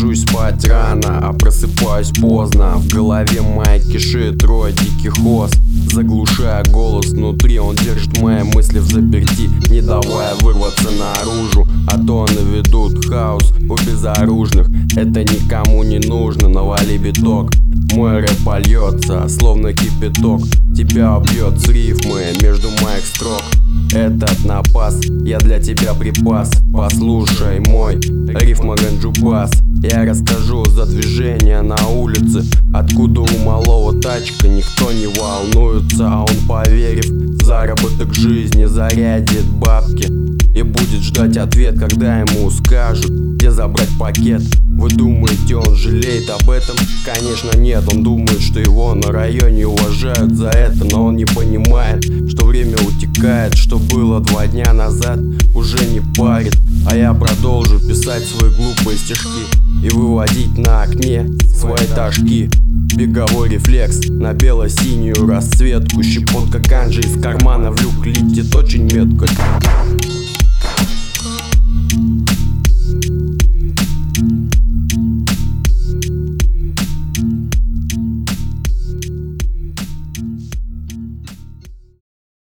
Ложусь спать рано, а просыпаюсь поздно. В голове моей кишит трое диких ос. Заглушая голос внутри, он держит мои мысли в заперти, не давая вырваться наружу. А то наведут хаос у безоружных. Это никому не нужно, навали биток. Мой рэп польется, словно кипяток. Тебя убьет с рифмы между моих строк. Этот напас, я для тебя припас. Послушай мой рифма ганджубас. Я расскажу за движение на улице, откуда у малого тачка никто не волнуется. А он, поверив в заработок жизни, зарядит бабки и будет ждать ответ, когда ему скажут, где забрать пакет. Вы думаете, он жалеет об этом? Конечно нет, он думает, что его на районе уважают за это. Но он не понимает, что время утекает, что было 2 дня назад уже не парит. А я продолжу писать свои глупые стишки и выводить на окне свои ташки. Беговой рефлекс на бело-синюю расцветку. Щепотка ганджи из кармана в люк летит очень метко.